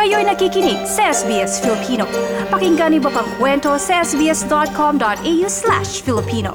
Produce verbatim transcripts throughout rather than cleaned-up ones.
Kayo'y nakikinig sa S B S Filipino. Pakinggan niyo pa pang kwento sa sbs.com.au slash Filipino.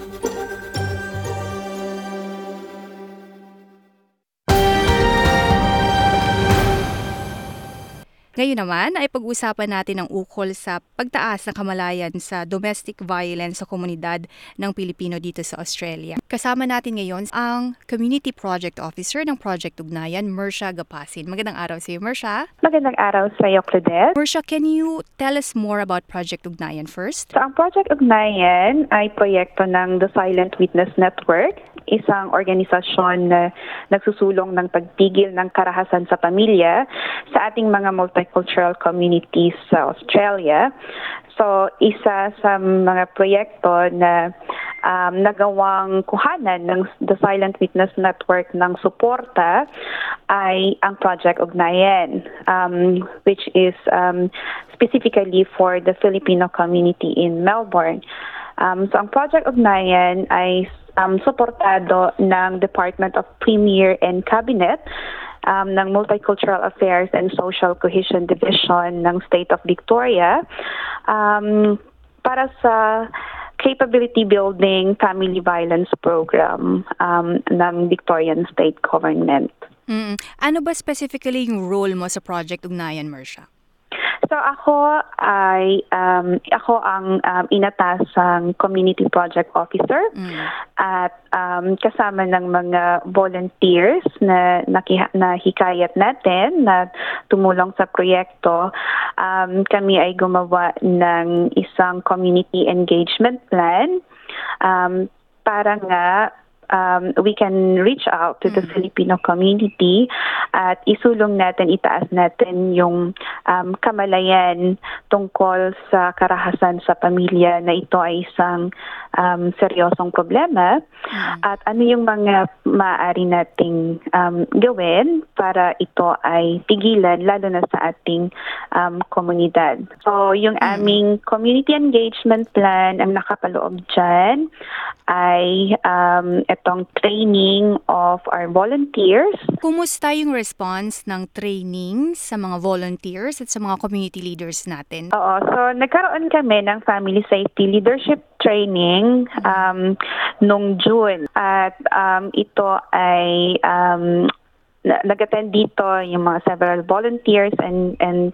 Ngayon naman ay pag-usapan natin ang ukol sa pagtaas ng kamalayan sa domestic violence sa komunidad ng Pilipino dito sa Australia. Kasama natin ngayon ang Community Project Officer ng Project Ugnayan, Mersha Gapasin. Magandang araw sa iyo, Mersha. Magandang araw sa iyo, Claudette. Mersha, can you tell us more about Project Ugnayan first? So, ang Project Ugnayan ay proyekto ng The Silent Witness Network, isang organisasyon na nagsusulong ng pagpigil ng karahasan sa pamilya sa ating mga multicultural communities sa Australia. So, isa sa mga proyekto na um, nagawang kuhanan ng The Silent Witness Network ng suporta ay ang Project Ugnayan, um, which is um, specifically for the Filipino community in Melbourne. Um, so, ang Project Ugnayan ay um, suportado ng Department of Premier and Cabinet Um, ng Multicultural Affairs and Social Cohesion Division ng State of Victoria um, para sa Capability Building Family Violence Program um, ng Victorian State Government. Mm. Ano ba specifically yung role mo sa Project Ugnayan, Mersha? So ako ay um, ako ang um, inatasang community project officer mm. at um, kasama ng mga volunteers na nakiha, na hikayat natin na tumulong sa proyekto. Um, kami ay gumawa ng isang community engagement plan um, para nga Um, we can reach out to the mm. Filipino community at isulong natin, itaas natin yung um, kamalayan tungkol sa karahasan sa pamilya na ito ay isang um, seryosong problema mm. at ano yung mga maaari nating um, gawin para ito ay tigilan lalo na sa ating um, komunidad. So yung mm. aming community engagement plan ang nakapaloob dyan ay um, itong training of our volunteers. Kumusta yung response ng training sa mga volunteers at sa mga community leaders natin? Oo, so nagkaroon kami ng family safety leadership training um, nung June at um, ito ay um, nag-attend dito yung mga several volunteers and and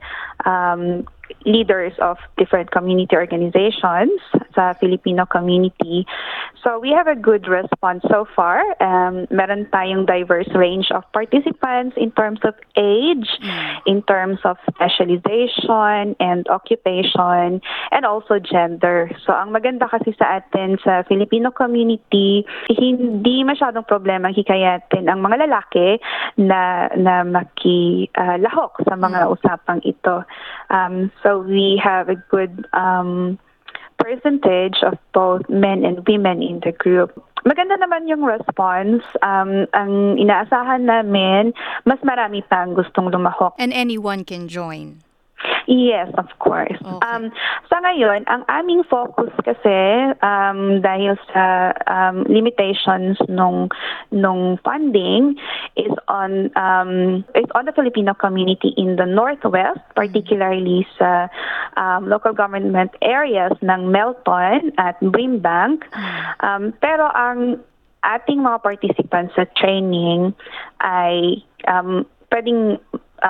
um, leaders of different community organizations sa Filipino community. So we have a good response so far. Um, meron tayong diverse range of participants in terms of age, mm. in terms of specialization and occupation, and also gender. So ang maganda kasi sa atin sa Filipino community, hindi masyadong problema hikayatin ang mga lalaki na na makilahok uh, sa mga mm. usapang ito. Um, so we have a good um, percentage of both men and women in the group. Maganda naman yung response. Um, ang inaasahan namin, mas marami pang gustong lumahok. And anyone can join? Yes, of course. Okay. Um, sa ngayon, ang aming focus kasi um, dahil sa um, limitations nung nung funding is on um, is on the Filipino community in the Northwest, particularly sa um, local government areas ng Melton at Brimbank. Um, pero ang ating mga participants sa training ay um, pwedeng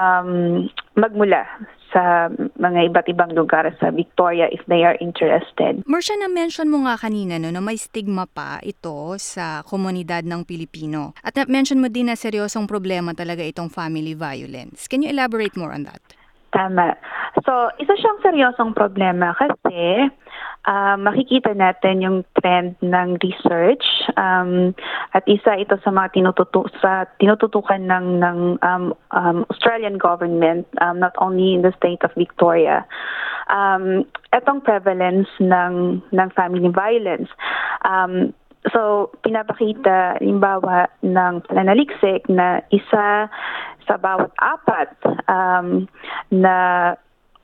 um, magmula sa mga iba't ibang lugar sa Victoria if they are interested. Mersha, na-mention mo nga kanina no, na may stigma pa ito sa komunidad ng Pilipino. At na-mention mo din na seryosong problema talaga itong family violence. Can you elaborate more on that? Tama. So, isa siyang seryosong problema kasi uh, makikita natin yung trend ng research um, at isa ito sa mga tinututu sa tinututukan ng ng um, um, Australian government, um, not only in the state of Victoria. Um, itong prevalence ng ng family violence. Um, So, pinapakita, limbawa, ng pananaliksik na isa sa bawat apat um, na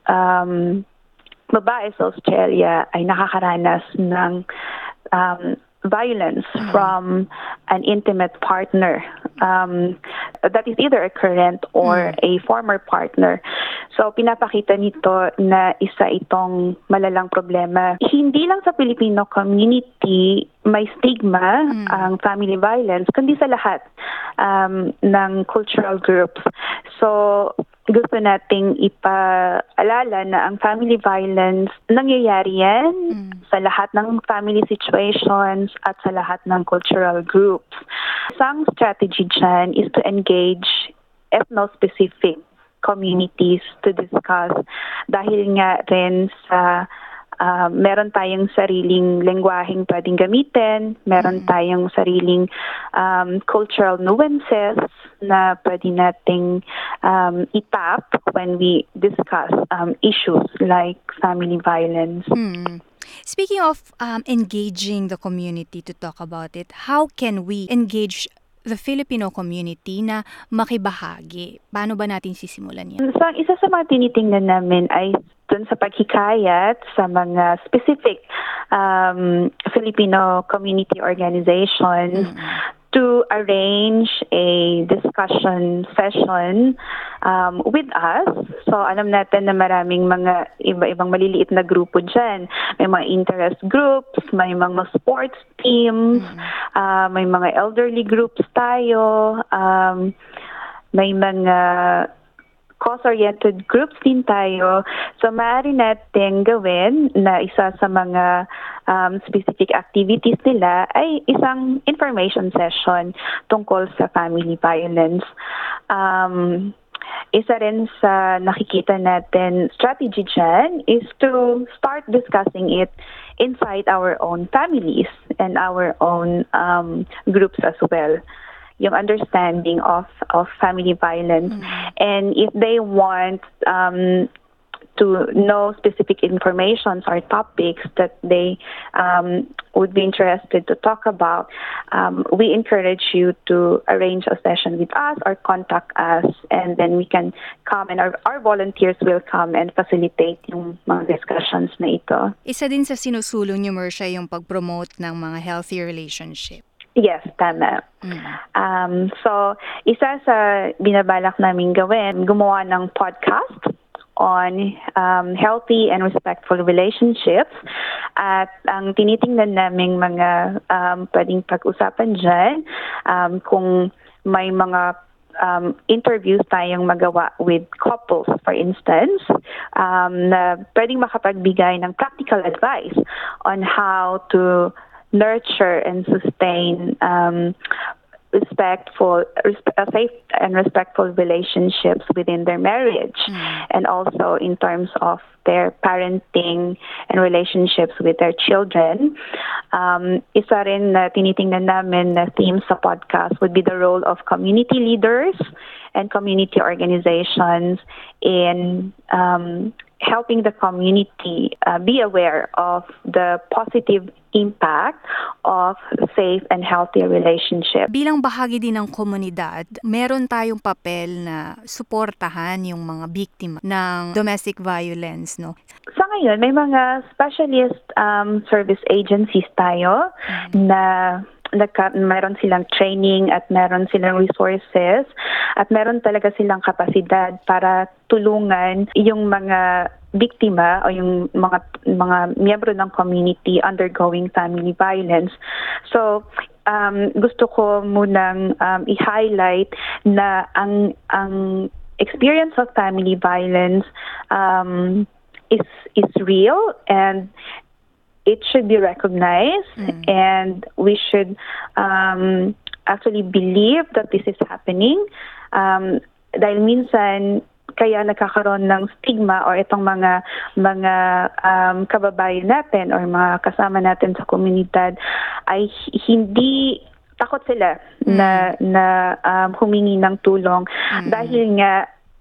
um, babae sa Australia ay nakakaranas ng um, violence mm-hmm. from an intimate partner. Um, that is either a current or mm-hmm. a former partner. So pinapakita nito na isa itong malalang problema. Hindi lang sa Filipino community may stigma Mm. ang family violence, kundi sa lahat um, ng cultural groups. So gusto nating ipaalala na ang family violence nangyayari yan Mm. sa lahat ng family situations at sa lahat ng cultural groups. Isang strategy dyan is to engage ethno-specific communities to discuss dahil nga rin sa uh, meron tayong sariling lengguaheng pwedeng gamitin, meron Mm. tayong sariling um, cultural nuances na pwede nating um, itap when we discuss um, issues like family violence. Hmm. Speaking of um, engaging the community to talk about it, how can we engage the Filipino community na makibahagi? Paano ba natin sisimulan yan? So, ang isa sa mga tinitingnan namin ay dun sa paghikayat sa mga specific um, Filipino community organizations Mm. to arrange a discussion session um, with us. So alam natin na maraming mga iba-ibang maliliit na grupo dyan. May mga interest groups, may mga sports teams, Mm. uh, may mga elderly groups tayo, um, may mga cause-oriented groups din tayo. So, maaari natin gawin na isa sa mga um, specific activities nila ay isang information session tungkol sa family violence. Um, isa rin sa nakikita natin strategy dyan is to start discussing it inside our own families and our own um, groups as well. Yung understanding of of family violence. Mm. And if they want um, to know specific information or topics that they um, would be interested to talk about, um, we encourage you to arrange a session with us or contact us, and then we can come and our, our volunteers will come and facilitate yung mga discussions na ito. Isa din sa sinusulong niyo, Mersha, yung pag-promote ng mga healthy relationship. Yes, tama. Mm. Um, so, isa sa binabalak namin gawin, gumawa ng podcast on um, healthy and respectful relationships. At ang tinitingnan naming mga um, pwedeng pag-usapan dyan, um, kung may mga um, interviews tayong magawa with couples, for instance, um, na pwedeng makapagbigay ng practical advice on how to nurture and sustain um, respectful, resp- uh, safe and respectful relationships within their marriage, Mm. and also in terms of their parenting and relationships with their children. Um, isa rin na tinitingnan namin na theme sa podcast would be the role of community leaders and community organizations in um, helping the community uh, be aware of the positive impact of safe and healthy relationship. Bilang bahagi din ng komunidad, meron tayong papel na suportahan yung mga biktima ng domestic violence, no? Sa ngayon, may mga specialist um, service agencies tayo Mm. na nagka, meron silang training at meron silang resources at meron talaga silang kapasidad para tulungan yung mga biktima o yung mga mga miyembro ng community undergoing family violence. So, um, gusto ko munang um, i-highlight na ang ang experience of family violence um, is is real, and it should be recognized, Mm. and we should um, actually believe that this is happening. Um, dahil minsan kaya nagkakaroon ng stigma or itong mga mga um, kababayan natin or mga kasama natin sa komunidad ay hindi takot sila Mm. na na um, humingi ng tulong Mm. dahil nga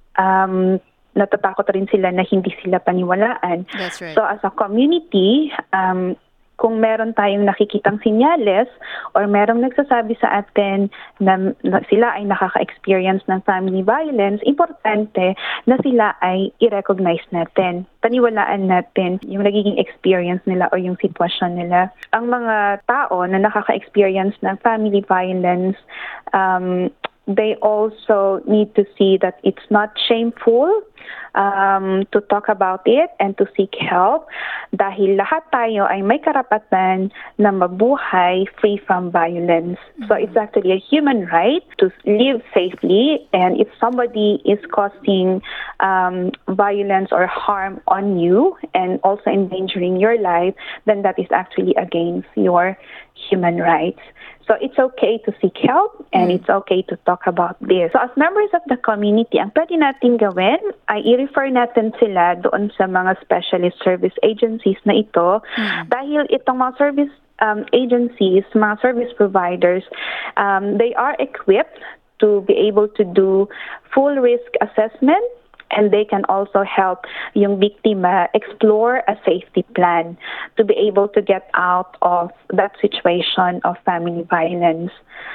um, natatakot rin sila na hindi sila paniwalaan. That's right. So as a community, um, kung meron tayong nakikitang sinyales or merong nagsasabi sa atin na, na sila ay nakaka-experience ng family violence, importante na sila ay i-recognize natin. Paniwalaan natin yung nagiging experience nila o yung sitwasyon nila. Ang mga tao na nakaka-experience ng family violence, um, they also need to see that it's not shameful um, to talk about it and to seek help dahil lahat tayo ay may karapatan na mabuhay free from violence. So it's actually a human right to live safely, and if somebody is causing um, violence or harm on you and also endangering your life, then that is actually against your human rights. So it's okay to seek help and it's okay to talk about this. So as members of the community, ang pwede natin gawin ay i-refer natin sila doon sa mga specialist service agencies na ito dahil itong mga service um, agencies, mga service providers, um, they are equipped to be able to do full risk assessment, and they can also help yung biktima explore a safety plan to be able to get out of that situation of family violence.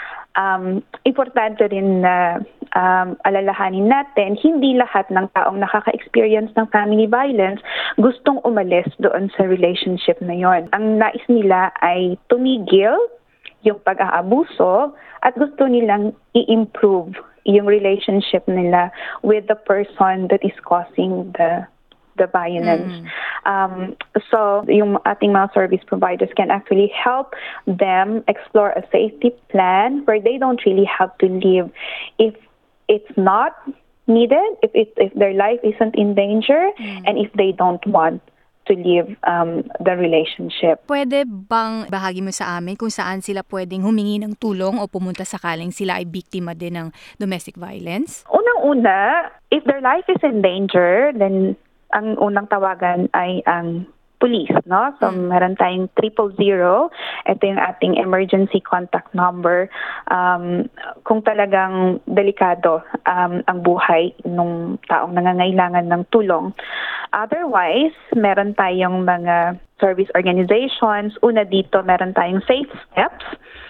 Um, importante rin na um, alalahanin natin, hindi lahat ng taong nakaka-experience ng family violence gustong umalis doon sa relationship na yon. Ang nais nila ay tumigil yung pag-aabuso at gusto nilang i-improve yung relationship nila with the person that is causing the the violence. Mm. Um, so yung ating mga service providers can actually help them explore a safety plan where they don't really have to leave if it's not needed, if it, if their life isn't in danger, mm. and if they don't want to leave um, the relationship. Pwede bang bahagi mo sa amin kung saan sila pwedeng humingi ng tulong o pumunta sakaling sila ay biktima din ng domestic violence? Unang-una, if their life is in danger, then ang unang tawagan ay ang police, no? So, hmm. meron tayong triple zero. Ito yung ating emergency contact number. Um, kung talagang delikado um, ang buhay ng taong nangangailangan ng tulong. Otherwise, meron tayong mga service organizations. Una dito, meron tayong Safe Steps,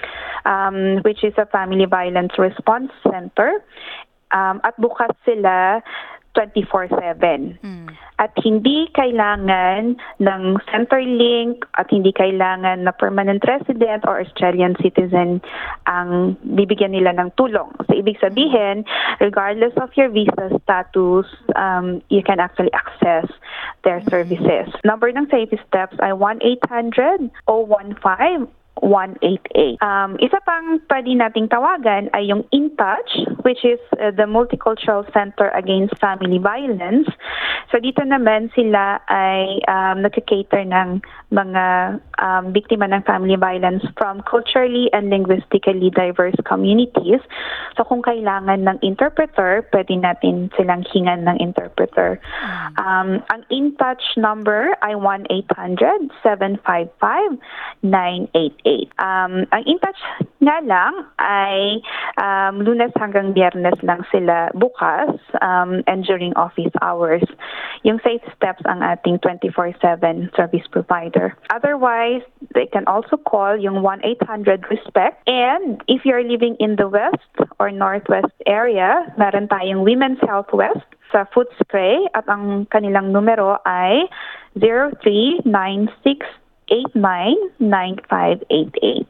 um, which is a Family Violence Response Center. Um, at bukas sila twenty-four seven. Mm. At hindi kailangan ng Centerlink at hindi kailangan na permanent resident or Australian citizen ang bibigyan nila ng tulong. So, ibig sabihin, regardless of your visa status, um, you can actually access their services. Number ng Safe Steps ay one eight hundred oh one five one eight eight. Um, isa pang pwede nating tawagan ay yung In Touch, which is uh, the Multicultural Center Against Family Violence. So dito naman sila ay um, nagka-cater ng mga um, biktima ng family violence from culturally and linguistically diverse communities. So kung kailangan ng interpreter, pwede natin silang hingan ng interpreter. Um, ang In Touch number ay one eight hundred seven five five nine eight eight. Um, ang In Touch nga lang ay um, Lunes hanggang Biyernes lang sila bukas um, and during office hours. Yung Safe Steps ang ating twenty-four seven service provider. Otherwise, they can also call yung one eight hundred RESPECT. And if you're living in the West or Northwest area, meron tayong Women's Health West sa Footscray at ang kanilang numero ay zero three nine six eight nine nine five eight eight.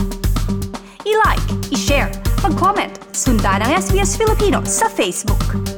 I-like, i-share, mag-comment, sundan ang S B S Filipino sa Facebook.